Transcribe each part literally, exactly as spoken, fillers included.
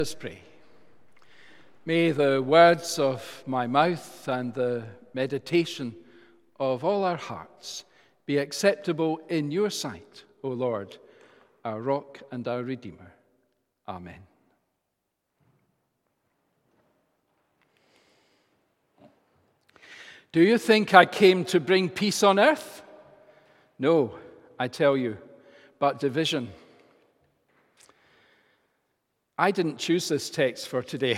Let us pray. May the words of my mouth and the meditation of all our hearts be acceptable in your sight, O Lord, our rock and our Redeemer. Amen. Do you think I came to bring peace on earth? No, I tell you, but division. I didn't choose this text for today.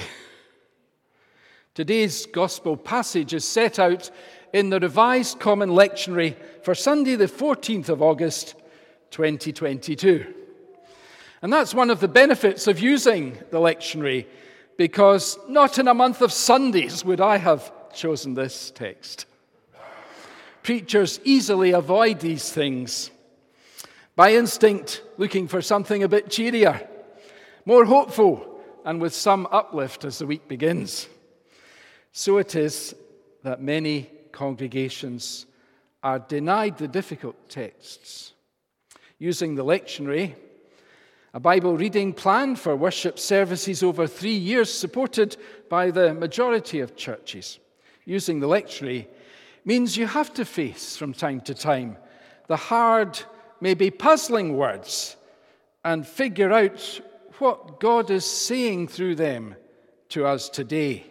Today's gospel passage is set out in the Revised Common Lectionary for Sunday the fourteenth of August, twenty twenty-two. And that's one of the benefits of using the lectionary, because not in a month of Sundays would I have chosen this text. Preachers easily avoid these things, by instinct looking for something a bit cheerier, more hopeful, and with some uplift as the week begins. So it is that many congregations are denied the difficult texts. Using the lectionary, a Bible reading plan for worship services over three years supported by the majority of churches. Using the lectionary means you have to face from time to time the hard, maybe puzzling words and figure out what God is saying through them to us today.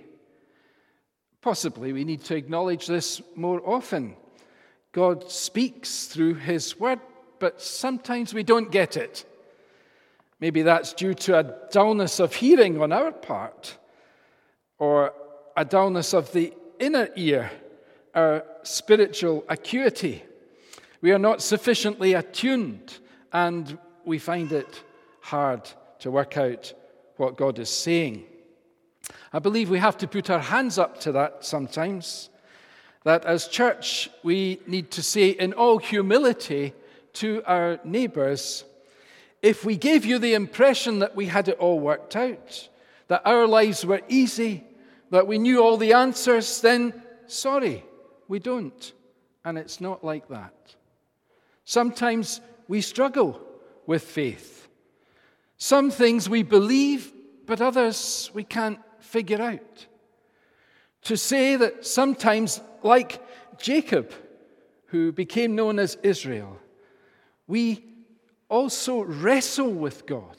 Possibly we need to acknowledge this more often. God speaks through His Word, but sometimes we don't get it. Maybe that's due to a dullness of hearing on our part, or a dullness of the inner ear, our spiritual acuity. We are not sufficiently attuned, and we find it hard to work out what God is saying. I believe we have to put our hands up to that sometimes, that as church we need to say in all humility to our neighbours, if we gave you the impression that we had it all worked out, that our lives were easy, that we knew all the answers, then sorry, we don't. And it's not like that. Sometimes we struggle with faith. Some things we believe, but others we can't figure out. To say that sometimes, like Jacob, who became known as Israel, we also wrestle with God,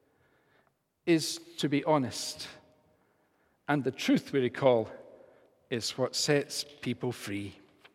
is to be honest. And the truth, we recall, is what sets people free.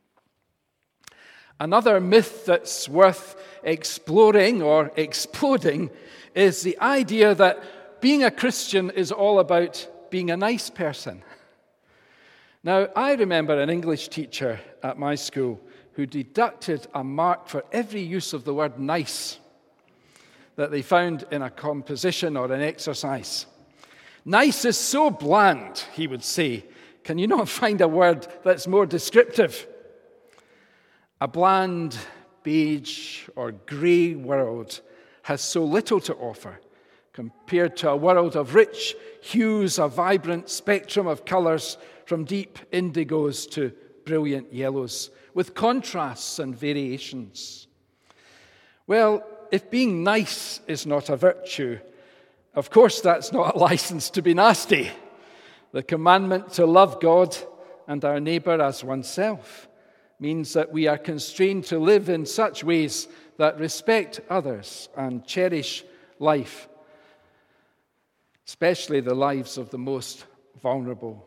Another myth that's worth exploring or exploding is the idea that being a Christian is all about being a nice person. Now, I remember an English teacher at my school who deducted a mark for every use of the word nice that they found in a composition or an exercise. Nice is so bland, he would say. Can you not find a word that's more descriptive? A bland, beige, or grey world has so little to offer compared to a world of rich hues, a vibrant spectrum of colours from deep indigos to brilliant yellows, with contrasts and variations. Well, if being nice is not a virtue, of course that's not a license to be nasty. The commandment to love God and our neighbour as oneself means that we are constrained to live in such ways that respect others and cherish life, especially the lives of the most vulnerable.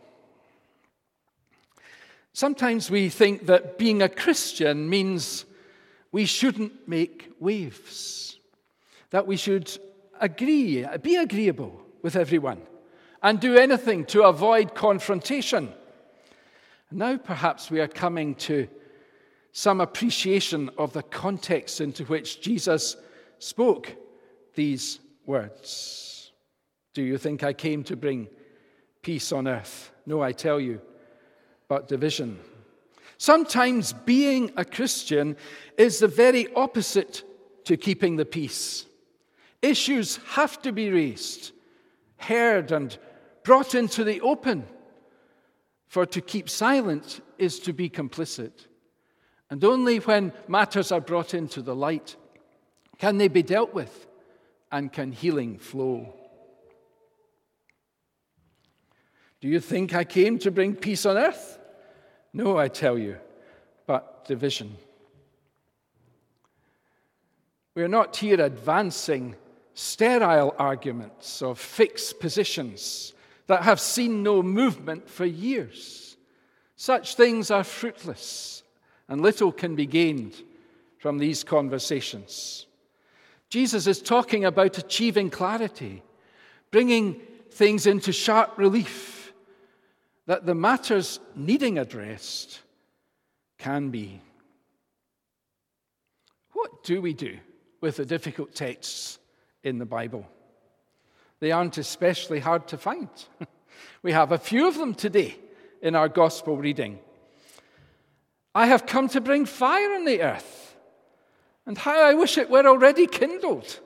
Sometimes we think that being a Christian means we shouldn't make waves, that we should agree, be agreeable with everyone, and do anything to avoid confrontation. Now perhaps we are coming to some appreciation of the context into which Jesus spoke these words. Do you think I came to bring peace on earth? No, I tell you, but division. Sometimes being a Christian is the very opposite to keeping the peace. Issues have to be raised, heard, and brought into the open. For to keep silent is to be complicit. And only when matters are brought into the light can they be dealt with and can healing flow. Do you think I came to bring peace on earth? No, I tell you, but division. We're not here advancing sterile arguments of fixed positions that have seen no movement for years. Such things are fruitless, and little can be gained from these conversations. Jesus is talking about achieving clarity, bringing things into sharp relief, that the matters needing addressed can be. What do we do with the difficult texts in the Bible? They aren't especially hard to find. We have a few of them today in our gospel reading. I have come to bring fire on the earth, and how I wish it were already kindled.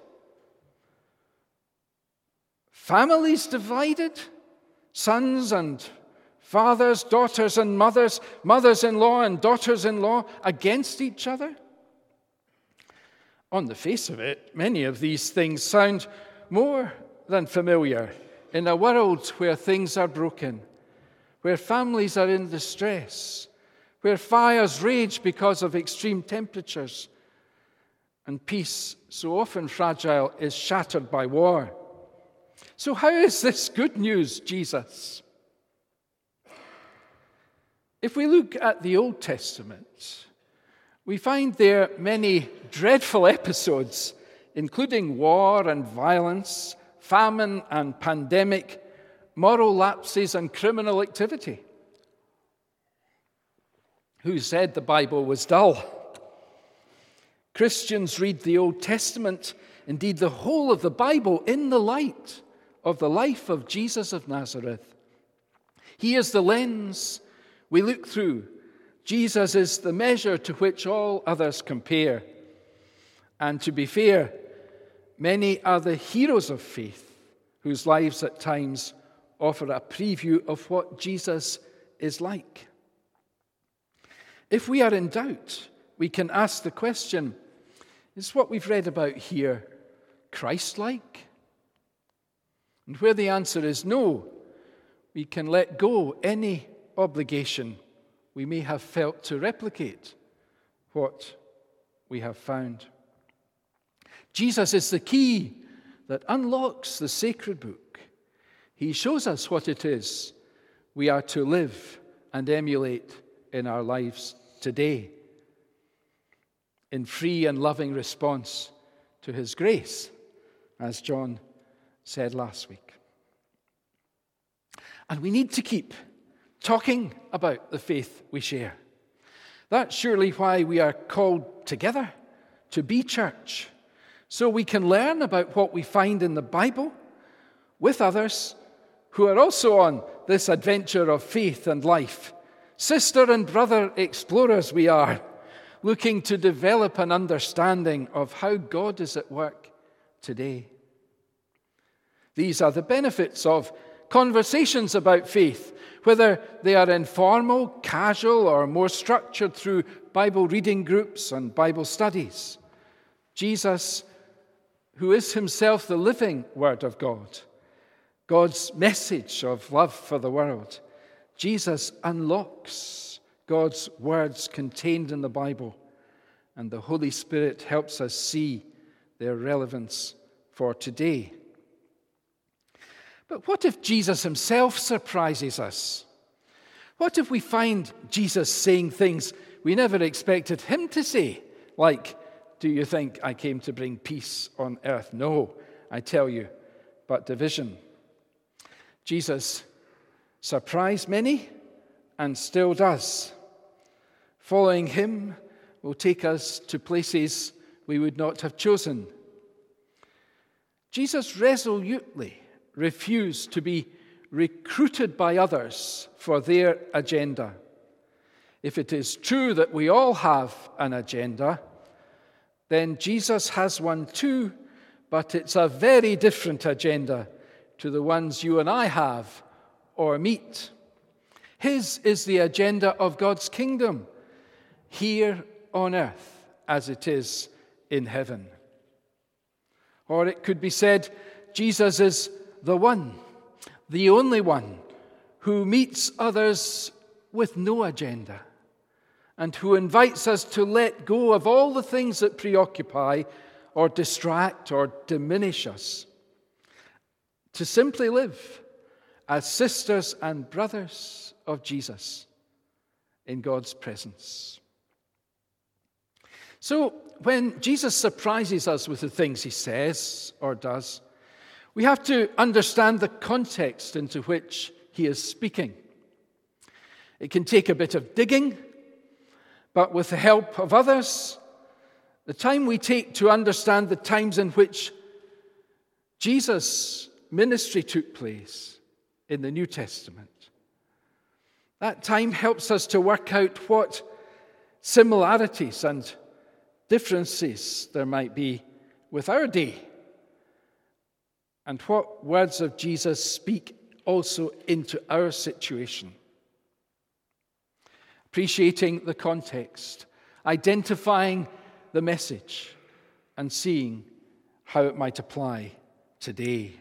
Families divided, sons and fathers, daughters and mothers, mothers-in-law and daughters-in-law against each other. On the face of it, many of these things sound more than familiar in a world where things are broken, where families are in distress, where fires rage because of extreme temperatures, and peace, so often fragile, is shattered by war. So how is this good news, Jesus? If we look at the Old Testament, we find there many dreadful episodes, including war and violence, famine and pandemic, moral lapses and criminal activity. Who said the Bible was dull? Christians read the Old Testament, indeed the whole of the Bible, in the light of the life of Jesus of Nazareth. He is the lens we look through. Jesus is the measure to which all others compare. And to be fair, many are the heroes of faith whose lives at times offer a preview of what Jesus is like. If we are in doubt, we can ask the question, is what we've read about here Christ-like? And where the answer is no, we can let go any obligation we may have felt to replicate what we have found. Jesus is the key that unlocks the sacred book. He shows us what it is we are to live and emulate in our lives today, in free and loving response to his grace, as John said last week. And we need to keep talking about the faith we share. That's surely why we are called together to be church, so we can learn about what we find in the Bible with others who are also on this adventure of faith and life. Sister and brother explorers we are, looking to develop an understanding of how God is at work today. These are the benefits of conversations about faith, whether they are informal, casual, or more structured through Bible reading groups and Bible studies. Jesus, who is himself the living Word of God, God's message of love for the world, Jesus unlocks God's words contained in the Bible, and the Holy Spirit helps us see their relevance for today. But what if Jesus himself surprises us? What if we find Jesus saying things we never expected him to say, like, do you think I came to bring peace on earth? No, I tell you, but division. Jesus surprised many and still does. Following him will take us to places we would not have chosen. Jesus resolutely refused to be recruited by others for their agenda. If it is true that we all have an agenda, then Jesus has one too, but it's a very different agenda to the ones you and I have or meet. His is the agenda of God's kingdom, here on earth as it is in heaven. Or it could be said, Jesus is the one, the only one who meets others with no agenda and who invites us to let go of all the things that preoccupy or distract or diminish us, to simply live as sisters and brothers of Jesus in God's presence. So, when Jesus surprises us with the things he says or does, we have to understand the context into which he is speaking. It can take a bit of digging, but with the help of others, the time we take to understand the times in which Jesus' ministry took place in the New Testament, that time helps us to work out what similarities and differences there might be with our day, and what words of Jesus speak also into our situation. Appreciating the context, identifying the message, and seeing how it might apply today.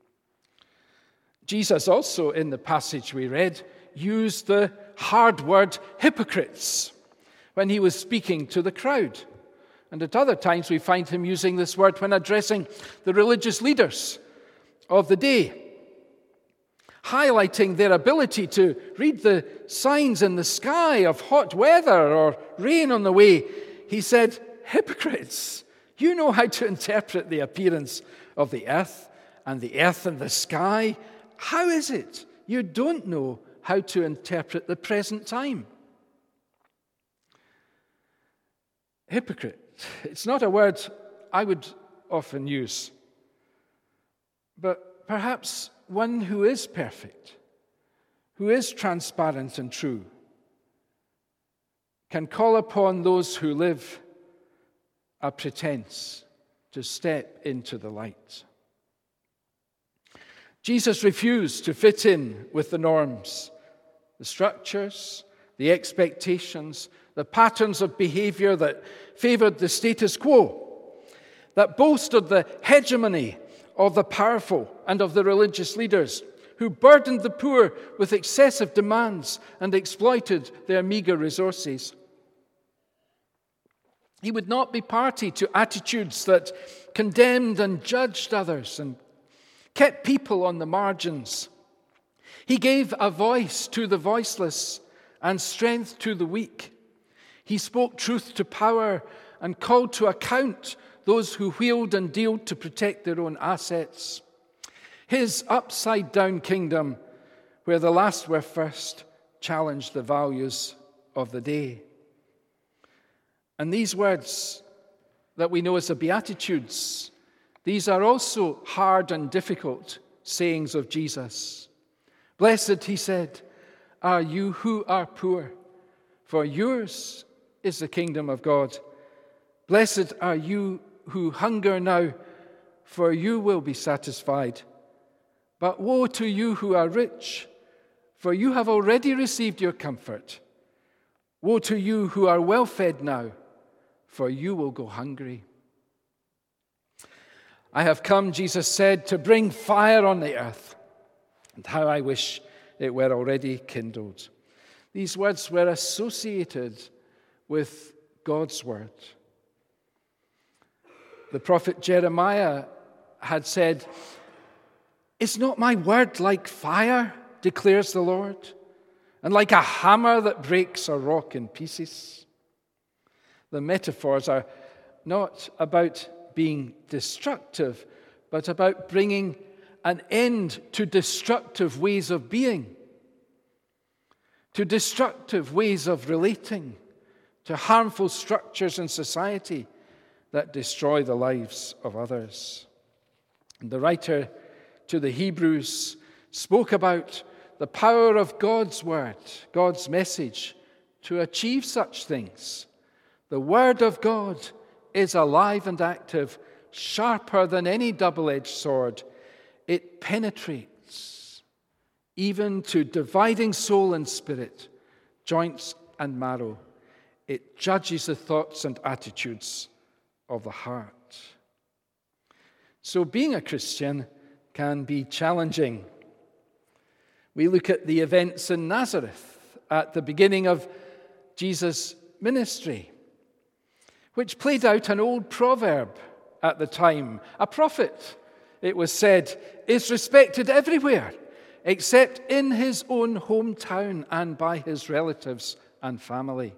Jesus also, in the passage we read, used the hard word hypocrites when he was speaking to the crowd. And at other times we find him using this word when addressing the religious leaders of the day, highlighting their ability to read the signs in the sky of hot weather or rain on the way. He said, "Hypocrites, you know how to interpret the appearance of the earth and the earth and the sky. How is it you don't know how to interpret the present time?" Hypocrite. It's not a word I would often use, but perhaps one who is perfect, who is transparent and true, can call upon those who live a pretense to step into the light. Jesus refused to fit in with the norms, the structures, the expectations, the patterns of behavior that favored the status quo, that boasted the hegemony of the powerful and of the religious leaders, who burdened the poor with excessive demands and exploited their meager resources. He would not be party to attitudes that condemned and judged others and kept people on the margins. He gave a voice to the voiceless and strength to the weak. He spoke truth to power and called to account those who wheeled and dealed to protect their own assets. His upside-down kingdom, where the last were first, challenged the values of the day. And these words that we know as the Beatitudes, these are also hard and difficult sayings of Jesus. "Blessed," he said, "are you who are poor, for yours is the kingdom of God. Blessed are you who hunger now, for you will be satisfied. But woe to you who are rich, for you have already received your comfort. Woe to you who are well fed now, for you will go hungry." "I have come," Jesus said, "to bring fire on the earth, and how I wish it were already kindled." These words were associated with God's word. The prophet Jeremiah had said, "Is not my word like fire, declares the Lord, and like a hammer that breaks a rock in pieces?" The metaphors are not about being destructive, but about bringing an end to destructive ways of being, to destructive ways of relating, to harmful structures in society that destroy the lives of others. And the writer to the Hebrews spoke about the power of God's word, God's message, to achieve such things. The word of God is alive and active, sharper than any double-edged sword. It penetrates even to dividing soul and spirit, joints and marrow. It judges the thoughts and attitudes of the heart. So being a Christian can be challenging. We look at the events in Nazareth at the beginning of Jesus' ministry, which played out an old proverb at the time. A prophet, it was said, is respected everywhere except in his own hometown and by his relatives and family.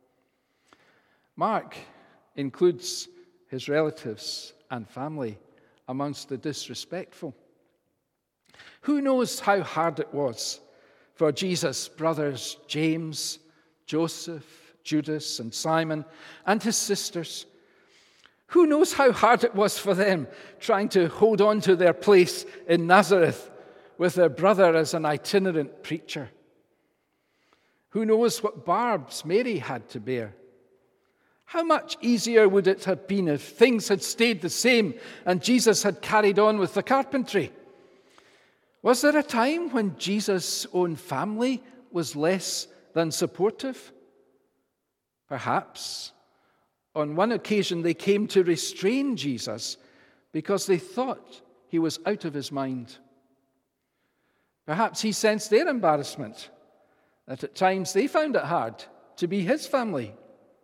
Mark includes his relatives and family amongst the disrespectful. Who knows how hard it was for Jesus' brothers James, Joseph, Judas, and Simon, and his sisters? Who knows how hard it was for them trying to hold on to their place in Nazareth with their brother as an itinerant preacher? Who knows what barbs Mary had to bear? How much easier would it have been if things had stayed the same and Jesus had carried on with the carpentry? Was there a time when Jesus' own family was less than supportive? Perhaps. On one occasion, they came to restrain Jesus because they thought he was out of his mind. Perhaps he sensed their embarrassment, that at times they found it hard to be his family.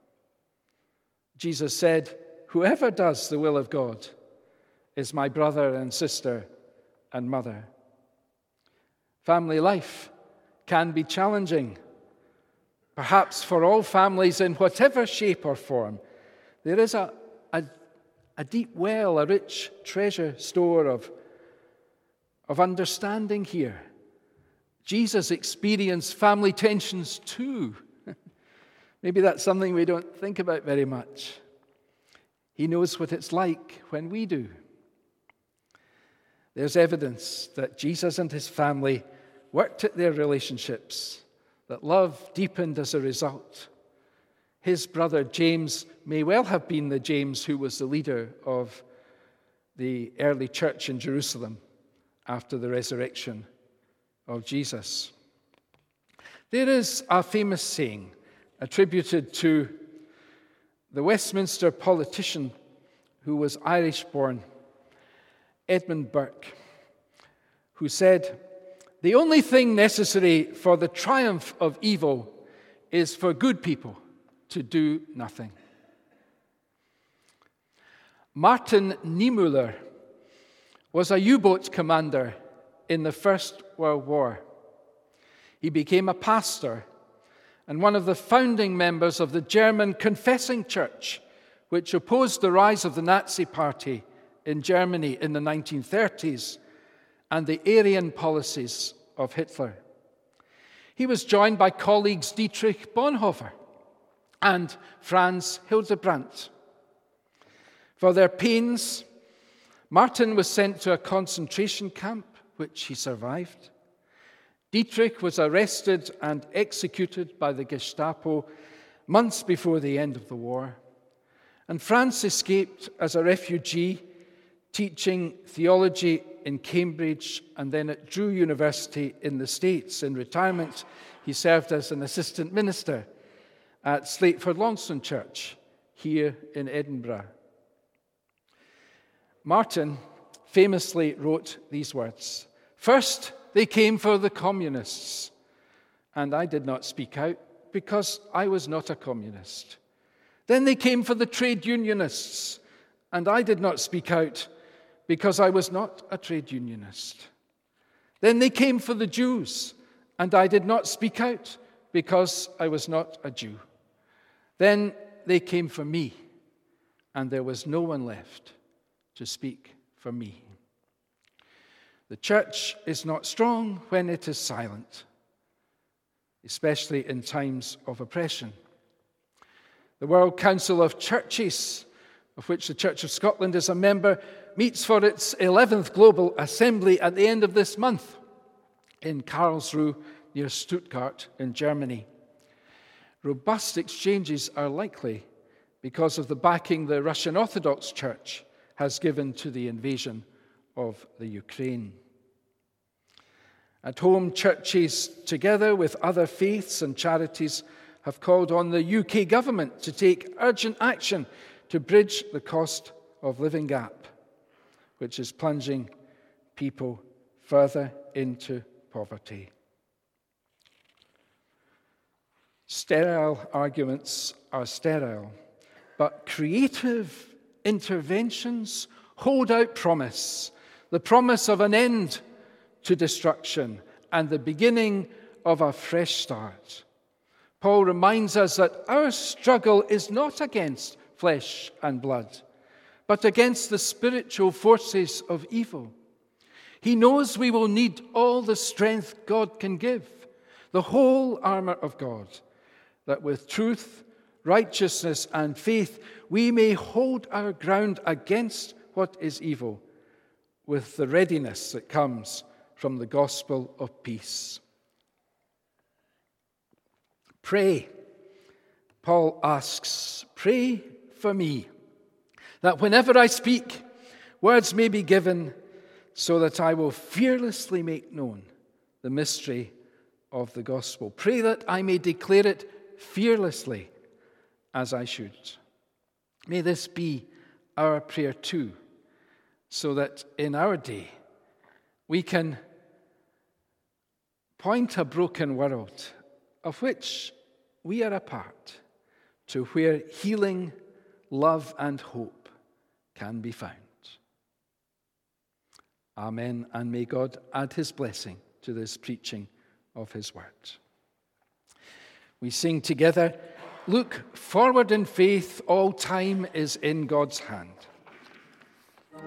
Jesus said, "Whoever does the will of God is my brother and sister and mother." Family life can be challenging. Perhaps for all families in whatever shape or form, there is a, a, a deep well, a rich treasure store of, of understanding here. Jesus experienced family tensions too. Maybe that's something we don't think about very much. He knows what it's like when we do. There's evidence that Jesus and his family worked at their relationships, that love deepened as a result. His brother James may well have been the James who was the leader of the early church in Jerusalem after the resurrection of Jesus. There is a famous saying attributed to the Westminster politician who was Irish-born, Edmund Burke, who said, "The only thing necessary for the triumph of evil is for good people to do nothing." Martin Niemöller was a U-boat commander in the First World War. He became a pastor and one of the founding members of the German Confessing Church, which opposed the rise of the Nazi Party in Germany in the nineteen thirties and the Aryan policies of Hitler. He was joined by colleagues Dietrich Bonhoeffer and Franz Hildebrandt. For their pains, Martin was sent to a concentration camp, which he survived. Dietrich was arrested and executed by the Gestapo months before the end of the war. And Franz escaped as a refugee, teaching theology in Cambridge and then at Drew University in the States. In retirement, he served as an assistant minister at Slateford Longstone Church here in Edinburgh. Martin famously wrote these words, "First, they came for the communists, and I did not speak out because I was not a communist. Then they came for the trade unionists, and I did not speak out because I was not a trade unionist. Then they came for the Jews, and I did not speak out because I was not a Jew. Then they came for me, and there was no one left to speak for me." The church is not strong when it is silent, especially in times of oppression. The World Council of Churches, of which the Church of Scotland is a member, meets for its eleventh Global Assembly at the end of this month in Karlsruhe near Stuttgart in Germany. Robust exchanges are likely because of the backing the Russian Orthodox Church has given to the invasion of the Ukraine. At home, churches, together with other faiths and charities, have called on the U K government to take urgent action to bridge the cost of living gap, which is plunging people further into poverty. Sterile arguments are sterile, but creative interventions hold out promise, the promise of an end to destruction and the beginning of a fresh start. Paul reminds us that our struggle is not against flesh and blood, but against the spiritual forces of evil. He knows we will need all the strength God can give, the whole armor of God, that with truth, righteousness, and faith we may hold our ground against what is evil, with the readiness that comes from the gospel of peace. Pray, Paul asks, pray for me, that whenever I speak, words may be given so that I will fearlessly make known the mystery of the gospel. Pray that I may declare it fearlessly as I should. May this be our prayer too, so that in our day we can point a broken world of which we are a part to where healing, love, and hope can be found. Amen, and may God add his blessing to this preaching of his word. We sing together, "Look forward in faith, all time is in God's hand."